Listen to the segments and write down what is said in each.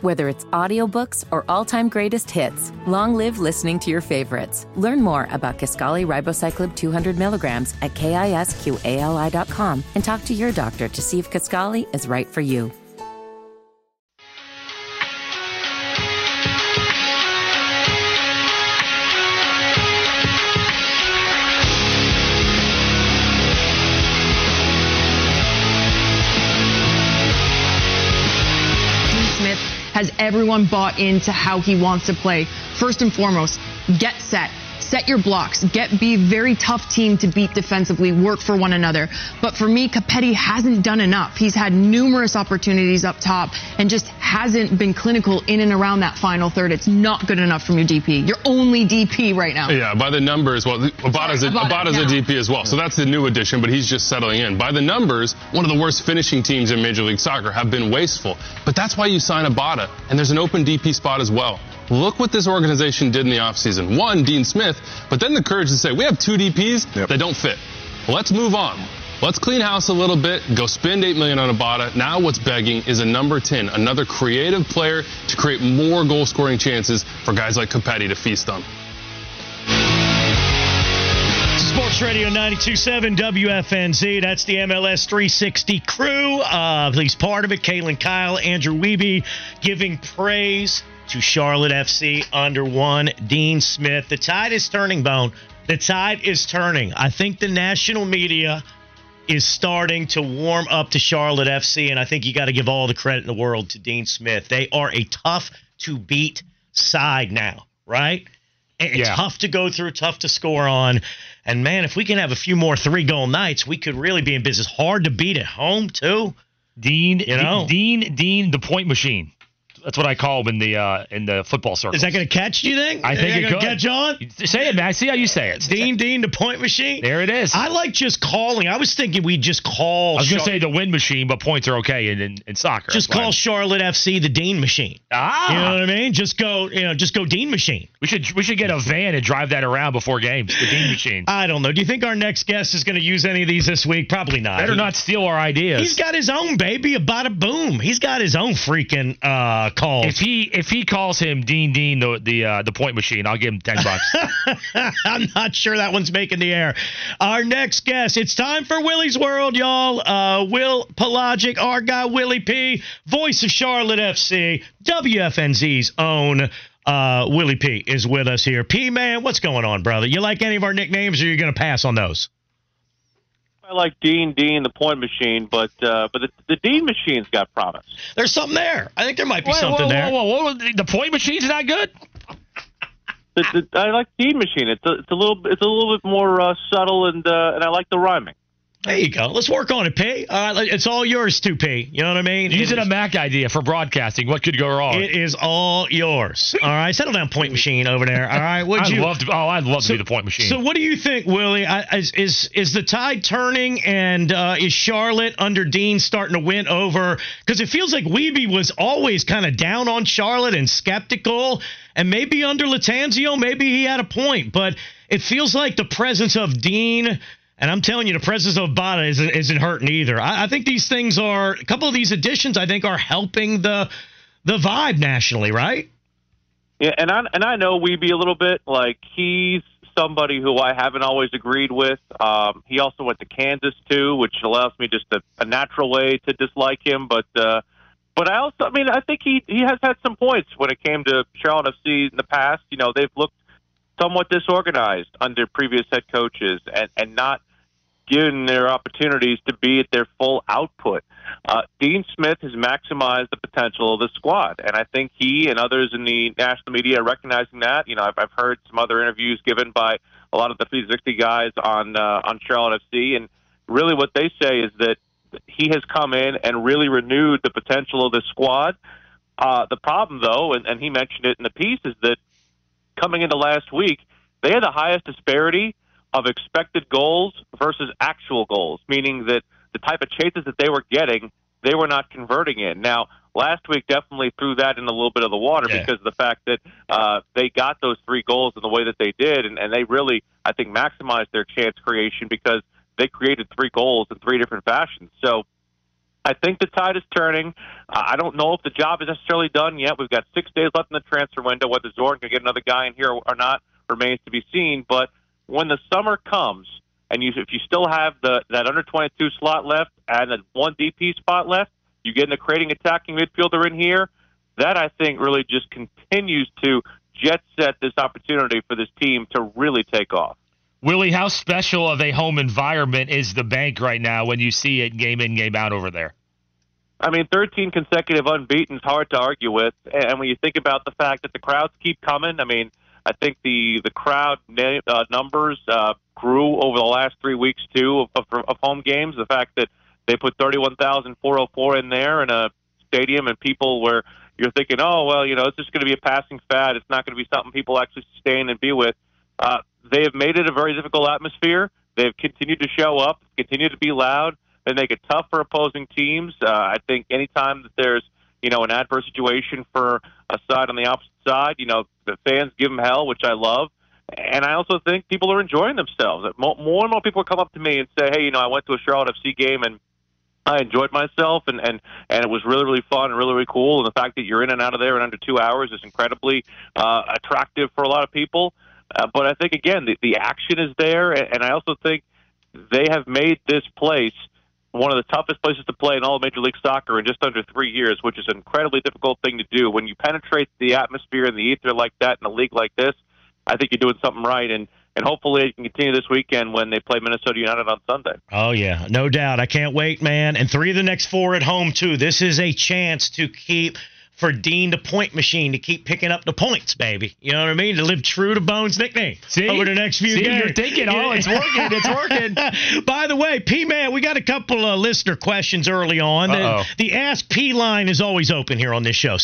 Whether it's audiobooks or all-time greatest hits, long live listening to your favorites. Learn more about Kisqali Ribociclib 200 milligrams at KISQALI.com and talk to your doctor to see if Kisqali is right for you. Has everyone bought into how he wants to play? First and foremost, get set. Set your blocks. Be a very tough team to beat defensively. Work for one another. But for me, Capelli hasn't done enough. He's had numerous opportunities up top and just hasn't been clinical in and around that final third. It's not good enough from your DP. Your only DP right now. Yeah, by the numbers, well, Abada's a DP as well. So that's the new addition, but he's just settling in. By the numbers, one of the worst finishing teams in Major League Soccer have been wasteful. But that's why you sign Abada, and there's an open DP spot as well. Look what this organization did in the offseason. One, Dean Smith, but then the courage to say, we have two DPs that don't fit. Well, let's move on. Let's clean house a little bit, go spend $8 million on Abada. Now what's begging is a number 10, another creative player to create more goal-scoring chances for guys like Capelli to feast on. Sports Radio 92.7 WFNZ. That's the MLS 360 crew. At least part of it. Caitlin Kyle, Andrew Wiebe giving praise to Charlotte FC under one Dean Smith. The tide is turning, Bone. The tide is turning. I think the national media is starting to warm up to Charlotte FC, and I think you got to give all the credit in the world to Dean Smith. They are a tough-to-beat side now, right? It's tough to go through, tough to score on. And, man, if we can have a few more three-goal nights, we could really be in business. Hard to beat at home, too. Dean, the point machine. That's what I call him in the football circle. Is that going to catch, do you think? I think it could. Catch on? Say it, Max. See how you say it. Dean, the point machine? There it is. I like just calling. I was thinking we'd just call. I was going to say the win machine, but points are okay in soccer. Just call Charlotte FC the Dean machine. You know what I mean? Just go Dean machine. We should get a van and drive that around before games, the Dean machine. I don't know. Do you think our next guest is going to use any of these this week? Probably not. Better not steal our ideas. He's got his own, baby. Bada boom. He's got his own freaking calls. If he calls him Dean the point machine, I'll give him $10. I'm not sure that one's making the air. Our next guest, it's time for Willie's World, y'all. Will Pelagic, our guy Willie P, voice of Charlotte FC, WFNZ's own Willie P is with us here. P, man, what's going on, brother? You like any of our nicknames, or are you going to pass on those? I like Dean, the point machine, but the Dean machine's got promise. There's something there. I think there might be something there. Whoa. The point machine's not good? I like Dean machine. It's a little bit more subtle, and I like the rhyming. There you go. Let's work on it, P. It's all yours, too, P. You know what I mean? Using a Mac idea for broadcasting. What could go wrong? It is all yours. All right? Settle down, point machine over there. All right? I'd love to be the point machine. So what do you think, Willie? Is the tide turning, and is Charlotte under Dean starting to win over? Because it feels like Wiebe was always kind of down on Charlotte and skeptical, and maybe under Latanzio, maybe he had a point. But it feels like the presence of Dean... And I'm telling you, the presence of Abada isn't hurting either. I think these things a couple of these additions, I think, are helping the vibe nationally, right? Yeah, and I know Wiebe a little bit. Like, he's somebody who I haven't always agreed with. He also went to Kansas, too, which allows me just a natural way to dislike him. But I think he has had some points when it came to Charlotte FC in the past. You know, they've looked somewhat disorganized under previous head coaches and not given their opportunities to be at their full output. Dean Smith has maximized the potential of the squad, and I think he and others in the national media are recognizing that. You know, I've heard some other interviews given by a lot of the 360 guys on Charlotte FC, and really what they say is that he has come in and really renewed the potential of the squad. The problem, though, and he mentioned it in the piece, is that coming into last week, they had the highest disparity of expected goals versus actual goals, meaning that the type of chases that they were getting, they were not converting in. Now, last week definitely threw that in a little bit of the water because of the fact that they got those 3 goals in the way that they did, and they really, I think, maximized their chance creation because they created 3 goals in 3 different fashions. So I think the tide is turning. I don't know if the job is necessarily done yet. We've got 6 days left in the transfer window. Whether Zorn can get another guy in here or not remains to be seen. But when the summer comes, and if you still have that under 22 slot left and that one DP spot left, you get a creating attacking midfielder in here. That, I think, really just continues to jet set this opportunity for this team to really take off. Willie, how special of a home environment is the Bank right now when you see it game in, game out over there? I mean, 13 consecutive unbeaten is hard to argue with. And when you think about the fact that the crowds keep coming, I mean, I think the crowd numbers grew over the last 3 weeks, too, of home games. The fact that they put 31,404 in there in a stadium and people where you're thinking, oh, well, it's just going to be a passing fad. It's not going to be something people actually sustain and be with. They have made it a very difficult atmosphere. They've continued to show up, continue to be loud. They make it tough for opposing teams. I think anytime that there's, an adverse situation for a side on the opposite side, the fans give them hell, which I love. And I also think people are enjoying themselves. More and more people come up to me and say, hey, I went to a Charlotte FC game and I enjoyed myself, and it was really, really fun and really, really cool. And the fact that you're in and out of there in under 2 hours is incredibly attractive for a lot of people. But I think, again, the action is there, and I also think they have made this place one of the toughest places to play in all of Major League Soccer in just under 3 years, which is an incredibly difficult thing to do. When you penetrate the atmosphere and the ether like that in a league like this, I think you're doing something right, and hopefully it can continue this weekend when they play Minnesota United on Sunday. Oh, yeah, no doubt. I can't wait, man. And 3 of the next 4 at home, too. This is a chance to keep – for Dean the point machine to keep picking up the points, baby. You know what I mean? To live true to Bones' nickname over the next few games. You're thinking, it's working, it's working. By the way, P-Man, we got a couple of listener questions early on. The Ask P line is always open here on this show,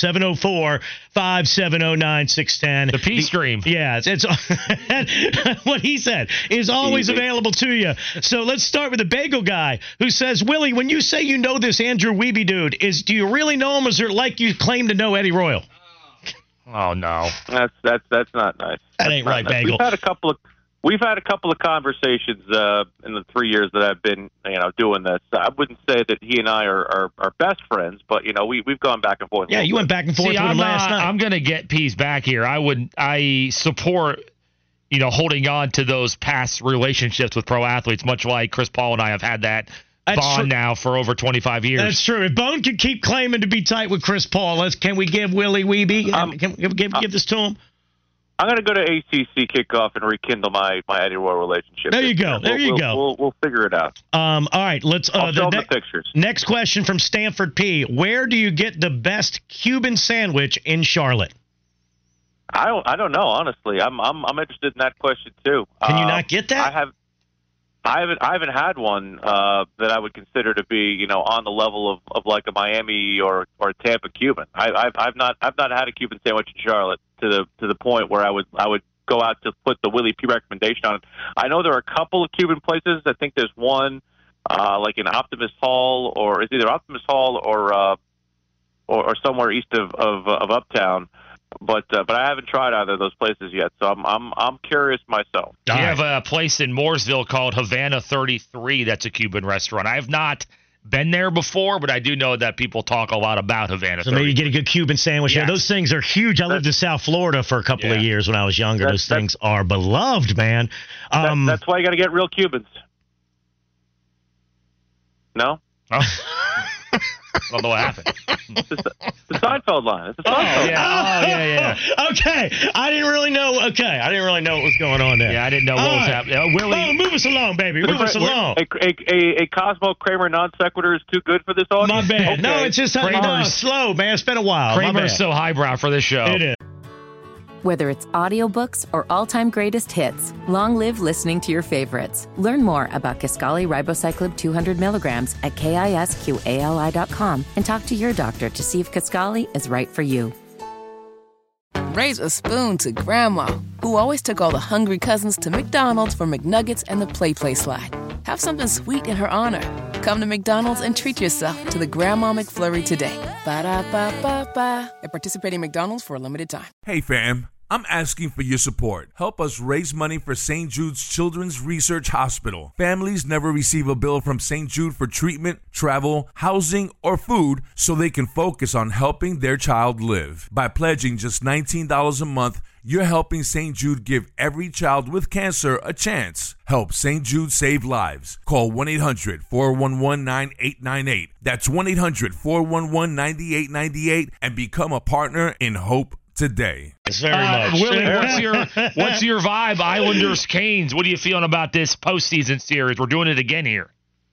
704-570-9610. The P stream. Yeah, it's what he said is always available to you. So let's start with the Bagel Guy, who says, Willie, when you say you know this Andrew Wiebe dude, do you really know him, or is it like you claim to know Eddie Royal? Oh no, that's not nice. That ain't right, Bagel. We've had a couple of conversations in the 3 years that I've been doing this. I wouldn't say that he and I are best friends, but we've gone back and forth. Yeah, you went back and forth with him last night. I'm gonna get P's back here. I support holding on to those past relationships with pro athletes, much like Chris Paul and I have had that bond now for over 25 years. That's true. If Bone can keep claiming to be tight with Chris Paul, can we give Willie Wiebe? Can we give this to him? I'm going to go to ACC kickoff and rekindle my Eddie Royal relationship. There you go. We'll figure it out. All right. Let's. I'll show the pictures. Next question from Stanford P. Where do you get the best Cuban sandwich in Charlotte? I don't know, honestly. I'm interested in that question too. Can you not get that? I haven't had one that I would consider to be on the level of like a Miami or a Tampa Cuban. I've not had a Cuban sandwich in Charlotte to the point where I would go out to put the Willie P recommendation on it. I know there are a couple of Cuban places. I think there's one like in Optimus Hall, or it's either Optimus Hall or somewhere east of Uptown. But I haven't tried either of those places yet, so I'm curious myself. We have a place in Mooresville called Havana 33. That's a Cuban restaurant. I have not been there before, but I do know that people talk a lot about Havana 33. So maybe you get a good Cuban sandwich. Yeah, those things are huge. I lived in South Florida for a couple of years when I was younger. Those things are beloved, man. That's why you got to get real Cubans. No? Oh. I don't know what happened. The Seinfeld line. It's the Seinfeld line. Yeah. Okay. I didn't really know what was going on there. Yeah, I didn't know what was happening. Willie, move us along, baby. Move us along. A Cosmo Kramer non sequitur is too good for this audience? My bad. Okay. No, it's just slow, man. It's been a while. Kramer's so highbrow for this show. It is. Whether it's audiobooks or all-time greatest hits, long live listening to your favorites. Learn more about Kisqali Ribociclib 200 milligrams at KISQALI.com and talk to your doctor to see if Kisqali is right for you. Raise a spoon to Grandma, who always took all the hungry cousins to McDonald's for McNuggets and the Play Slide. Have something sweet in her honor. Come to McDonald's and treat yourself to the Grandma McFlurry today. Ba-da-ba-ba-ba. At participating McDonald's for a limited time. Hey, fam. I'm asking for your support. Help us raise money for St. Jude's Children's Research Hospital. Families never receive a bill from St. Jude for treatment, travel, housing, or food, so they can focus on helping their child live. By pledging just $19 a month, you're helping St. Jude give every child with cancer a chance. Help St. Jude save lives. Call 1-800-411-9898. That's 1-800-411-9898 and become a partner in hope today. Very much. Willie, what's your vibe? Islanders, Canes. What are you feeling about this postseason series? We're doing it again here.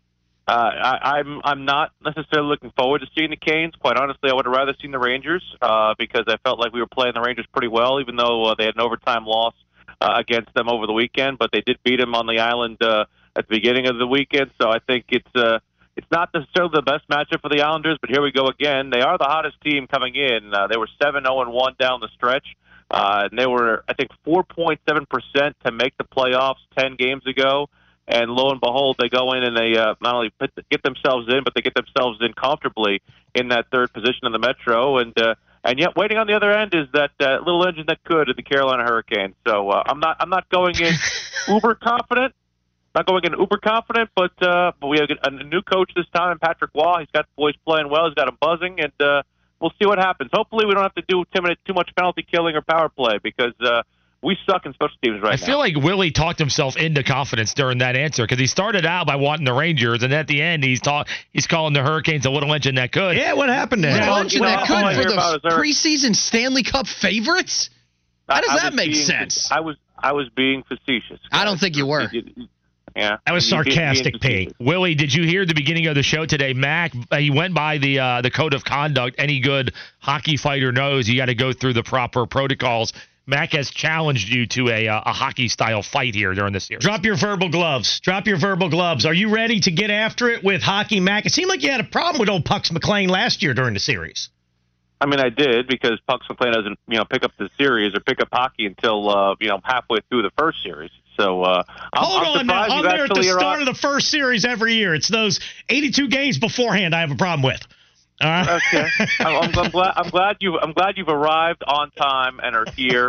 I'm not necessarily looking forward to seeing the Canes. Quite honestly, I would have rather seen the Rangers because I felt like we were playing the Rangers pretty well, even though they had an overtime loss against them over the weekend. But they did beat them on the island at the beginning of the weekend. So I think it's not necessarily the best matchup for the Islanders. But here we go again. They are the hottest team coming in. They were 7-0-1 down the stretch. And they were, I think, 4.7% to make the playoffs 10 games ago. And lo and behold, they go in and they not only get themselves in, but they get themselves in comfortably in that third position in the Metro. And yet, waiting on the other end is that little engine that could in the Carolina Hurricanes. So I'm not going in uber confident. Not going in uber confident, but we have a new coach this time, Patrick Waugh. He's got the boys playing well. He's got them buzzing, and we'll see what happens. Hopefully, we don't have to do too much penalty killing or power play because. We suck in special teams right now. I feel like Willie talked himself into confidence during that answer because he started out by wanting the Rangers, and at the end he's calling the Hurricanes a little engine that could. Yeah, what happened there? Little engine that could for the preseason Stanley Cup favorites? How does that make sense? I was being facetious. I don't think you were. Yeah, that was sarcastic, Pete. Willie, did you hear the beginning of the show today? Mac, he went by the code of conduct. Any good hockey fighter knows you got to go through the proper protocols. Mac has challenged you to a hockey-style fight here during this series. Drop your verbal gloves. Are you ready to get after it with Hockey Mac? It seemed like you had a problem with old Pucks McLean last year during the series. I mean, I did because Pucks McLean doesn't, pick up the series or pick up hockey until, halfway through the first series. So hold on now. I'm there at the start of the first series every year. It's those 82 games beforehand I have a problem with. Okay, I'm glad you've arrived on time and are here.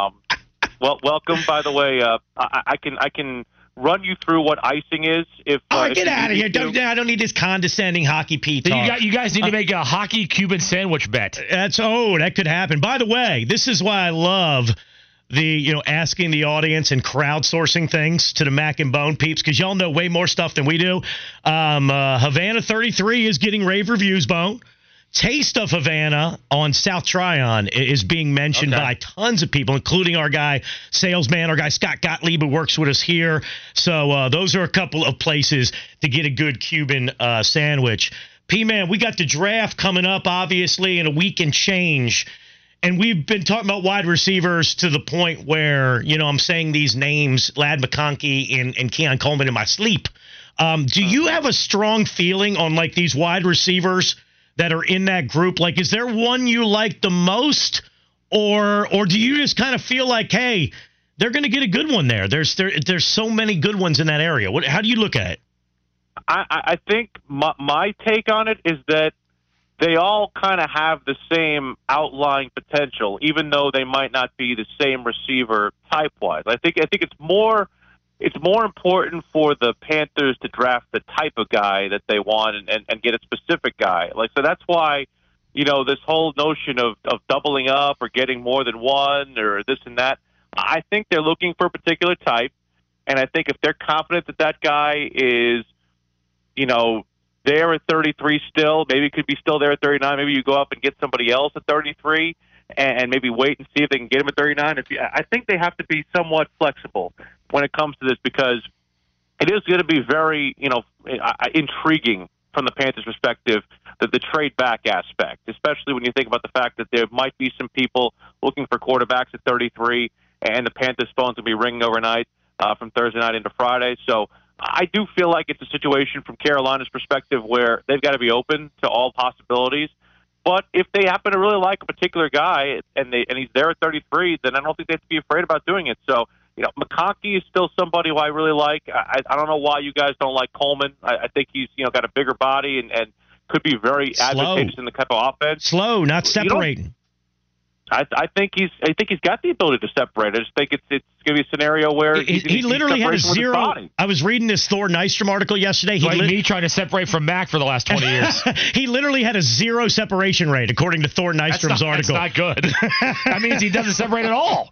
Well, welcome. By the way, I can run you through what icing is. If get out of here! I don't need this condescending hockey Pete talk. You guys need to make a hockey Cuban sandwich bet. That could happen. By the way, this is why I love the asking the audience and crowdsourcing things to the Mac and Bone peeps, because y'all know way more stuff than we do. Havana 33 is getting rave reviews, Bone. Taste of Havana on South Tryon is being mentioned by tons of people, including our guy salesman, our guy Scott Gottlieb, who works with us here. So those are a couple of places to get a good Cuban sandwich. P-Man, we got the draft coming up, obviously, in a week and change. And we've been talking about wide receivers to the point where, I'm saying these names, Ladd McConkey and Keon Coleman in my sleep. Do you have a strong feeling on, these wide receivers that are in that group? Is there one you like the most? Or do you just kind of feel like, hey, they're going to get a good one there? There's so many good ones in that area. How do you look at it? I think my take on it is that they all kind of have the same outlying potential, even though they might not be the same receiver type-wise. I think it's more important for the Panthers to draft the type of guy that they want and get a specific guy. So that's why, this whole notion of doubling up or getting more than one or this and that, I think they're looking for a particular type. And I think if they're confident that guy is, there at 33 still, maybe could be still there at 39. Maybe you go up and get somebody else at 33 and maybe wait and see if they can get him at 39. I think they have to be somewhat flexible when it comes to this because it is going to be very, intriguing from the Panthers' perspective, the trade back aspect, especially when you think about the fact that there might be some people looking for quarterbacks at 33 and the Panthers' phones will be ringing overnight from Thursday night into Friday. So I do feel like it's a situation from Carolina's perspective where they've got to be open to all possibilities. But if they happen to really like a particular guy and he's there at 33, then I don't think they have to be afraid about doing it. So, McConkey is still somebody who I really like. I don't know why you guys don't like Coleman. I think he's got a bigger body and could be very advantageous in the type of offense. Slow, not separating. I think he's got the ability to separate. I just think it's going to be a scenario where he literally had a zero. I was reading this Thor Nystrom article yesterday. Me trying to separate from Mac for the last 20 years. He literally had a 0 separation rate, according to Thor Nystrom's article. That's not good. That means he doesn't separate at all.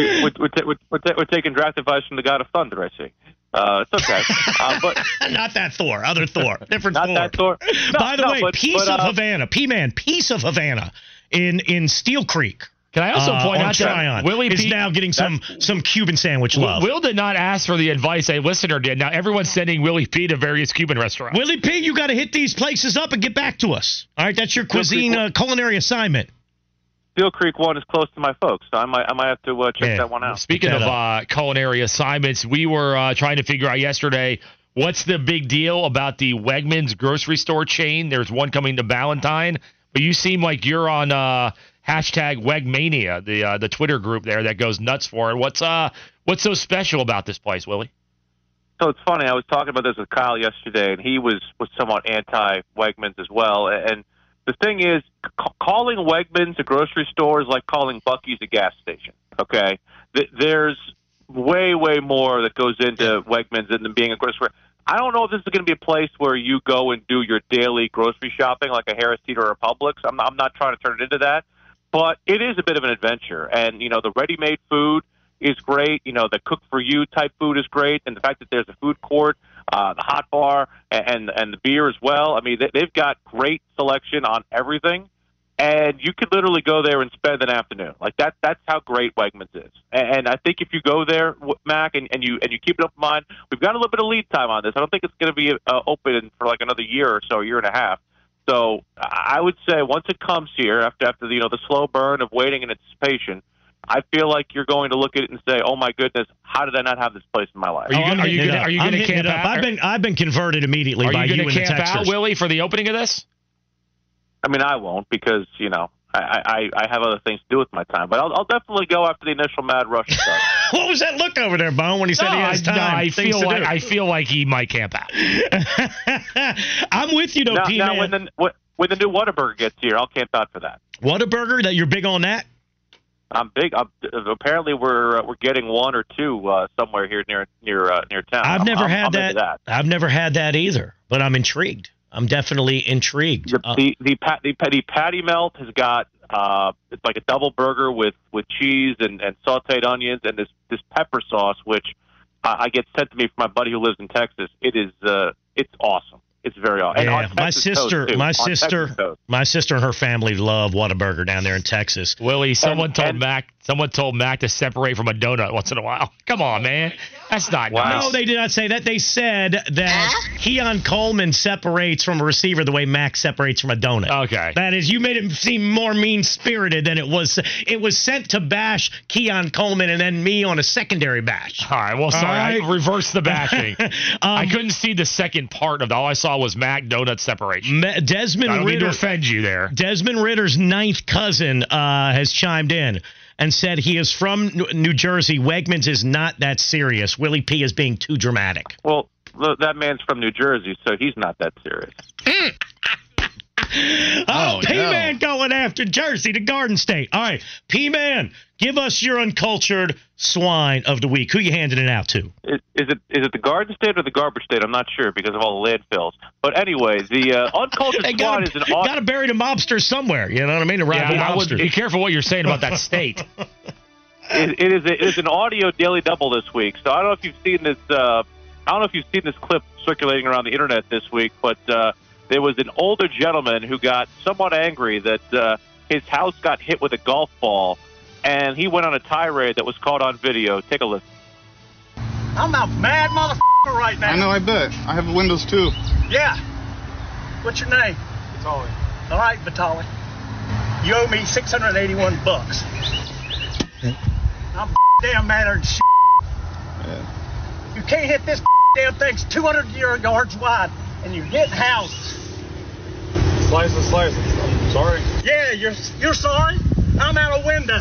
We're taking draft advice from the God of Thunder, I see. It's okay. But not that Thor. Other Thor. Different not Thor. That Thor. No, By the way, Piece of Havana. P-Man, Piece of Havana in Steel Creek. Can I also point out that Willie is now getting some Cuban sandwich love. Will did not ask for the advice a listener did. Now everyone's sending Willie P to various Cuban restaurants. Willie P, you got to hit these places up and get back to us. All right, that's your cuisine culinary assignment. Steel Creek one is close to my folks, so I might have to check that one out. Speaking of culinary assignments, we were trying to figure out yesterday what's the big deal about the Wegmans grocery store chain. There's one coming to Ballantyne, but you seem like you're on hashtag Wegmania, the Twitter group there that goes nuts for it. What's so special about this place, Willie? So it's funny. I was talking about this with Kyle yesterday, and he was somewhat anti-Wegmans as well, and the thing is, calling Wegmans a grocery store is like calling Buc-ee's a gas station, okay? There's way, way more that goes into Wegmans than being a grocery store. I don't know if this is going to be a place where you go and do your daily grocery shopping like a Harris Teeter or a Publix. I'm not trying to turn it into that, but it is a bit of an adventure. And, the ready-made food is great. The cook-for-you type food is great. And the fact that there's a food court, the hot bar, and the beer as well. I mean, they've got great selection on everything, and you could literally go there and spend an afternoon. Like that's how great Wegmans is. And I think if you go there, Mac, and you keep it up in mind, we've got a little bit of lead time on this. I don't think it's going to be open for like another year or so, year and a half. So I would say once it comes here, after the slow burn of waiting and anticipation, I feel like you're going to look at it and say, "Oh my goodness, how did I not have this place in my life?" Are you going to camp out? I've been converted immediately by you in the Texas. Are you going to camp out, Willie, for the opening of this? I mean, I won't because I have other things to do with my time. But I'll definitely go after the initial mad rush starts. What was that look over there, Bone, when he said he has time? I feel like he might camp out. I'm with you, though, P-Man. Now, when the new Whataburger gets here, I'll camp out for that. Whataburger? That you're big on that? I'm big. Apparently, we're getting one or two somewhere here near town. I've never had that. I've never had that either, but I'm intrigued. I'm definitely intrigued. The patty melt has got it's like a double burger with cheese and sautéed onions and this pepper sauce, which I get sent to me from my buddy who lives in Texas. It's awesome. It's very awesome. Yeah, and my sister and her family love Whataburger down there in Texas. Willie, someone told Mac to separate from a donut once in a while. Come on, man. That's not nice. No, they did not say that. They said that Keon Coleman separates from a receiver the way Mac separates from a donut. Okay. That is, you made him seem more mean-spirited than it was. It was sent to bash Keon Coleman and then me on a secondary bash. All right. Well, sorry. I reversed the bashing. I couldn't see the second part of it. All I saw was Mac donut separation. Desmond I don't Ritter, need to offend you there. Desmond Ritter's ninth cousin has chimed in and said he is from New Jersey. Wegmans is not that serious. Willie P is being too dramatic. Well, that man's from New Jersey, so he's not that serious. P-Man going after Jersey, the Garden State. All right, P-Man, give us your uncultured swine of the week. Who you handing it out to? Is it the Garden State or the Garbage State? I'm not sure because of all the landfills. But anyway, the uncultured swine is an awesome... Got to bury the mobsters somewhere. You know what I mean? I would be careful what you're saying about that state. It is an audio daily double this week. So I don't know if you've seen this. I don't know if you've seen this clip circulating around the internet this week, but there was an older gentleman who got somewhat angry that his house got hit with a golf ball, and he went on a tirade that was caught on video. Take a listen. I'm a mad motherfucker right now. I know, I bet. I have Windows too. Yeah. What's your name? Vitali. All right, Vitali. You owe me $681. I'm damn madder than shit. Yeah. You can't hit this damn thing's 200 yards wide, and you're hitting houses. Slice it. I'm sorry. Yeah, you're sorry? I'm out of window.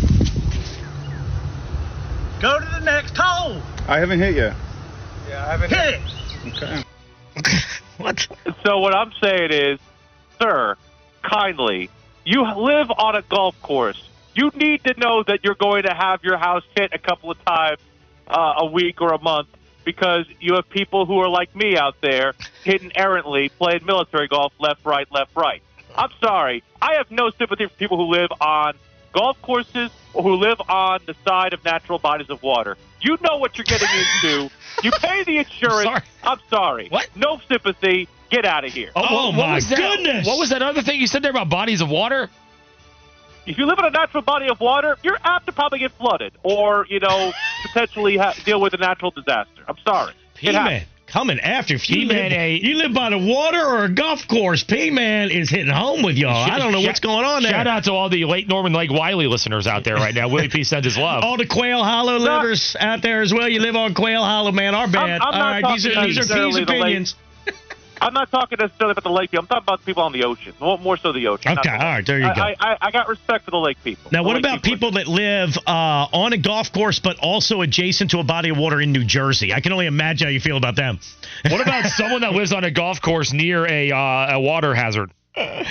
Go to the next hole. I haven't hit yet. Yeah, I haven't hit it. Okay. What? So what I'm saying is, sir, kindly, you live on a golf course. You need to know that you're going to have your house hit a couple of times a week or a month because you have people who are like me out there hitting errantly, playing military golf left, right, left, right. I'm sorry. I have no sympathy for people who live on golf courses or who live on the side of natural bodies of water. You know what you're getting into. You pay the insurance. I'm sorry. What? No sympathy. Get out of here. Oh my goodness. What was that other thing you said there about bodies of water? If you live in a natural body of water, you're apt to probably get flooded or, potentially deal with a natural disaster. I'm sorry. P-Man coming after you. You live by the water or a golf course. P-Man is hitting home with y'all. I don't know what's going on there. Shout out to all the late Norman Lake Wiley listeners out there right now. Willie P sends his love. All the Quail Hollow livers out there as well. You live on Quail Hollow, man. Our bad. All right, these are P's opinions. I'm not talking necessarily about the lake people. I'm talking about the people on the ocean. More so the ocean. Okay, all right, there you go. I got respect for the lake people. Now, what about people that live on a golf course but also adjacent to a body of water in New Jersey? I can only imagine how you feel about them. What about someone that lives on a golf course near a water hazard? Oh,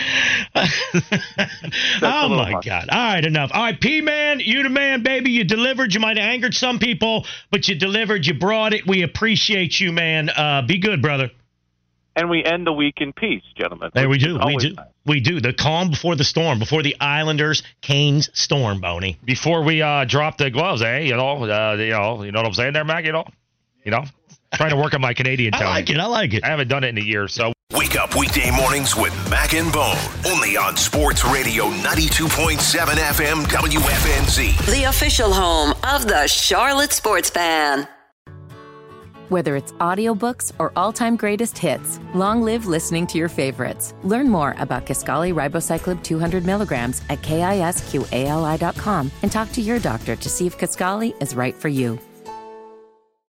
my God. All right, enough. All right, P-Man, you the man, baby. You delivered. You might have angered some people, but you delivered. You brought it. We appreciate you, man. Be good, brother. And we end the week in peace, gentlemen. There we do. We do. The calm before the storm, before the Islanders' Canes storm, Boney. Before we drop the gloves, you know what I'm saying there, Mac? You know, trying to work on my Canadian tone. I like it. I haven't done it in a year, so. Wake up weekday mornings with Mac and Bone, only on Sports Radio 92.7 FM WFNZ. The official home of the Charlotte Sports Fan. Whether it's audiobooks or all-time greatest hits, long live listening to your favorites. Learn more about Kisqali Ribociclib 200 milligrams at KISQALI.com and talk to your doctor to see if Kisqali is right for you.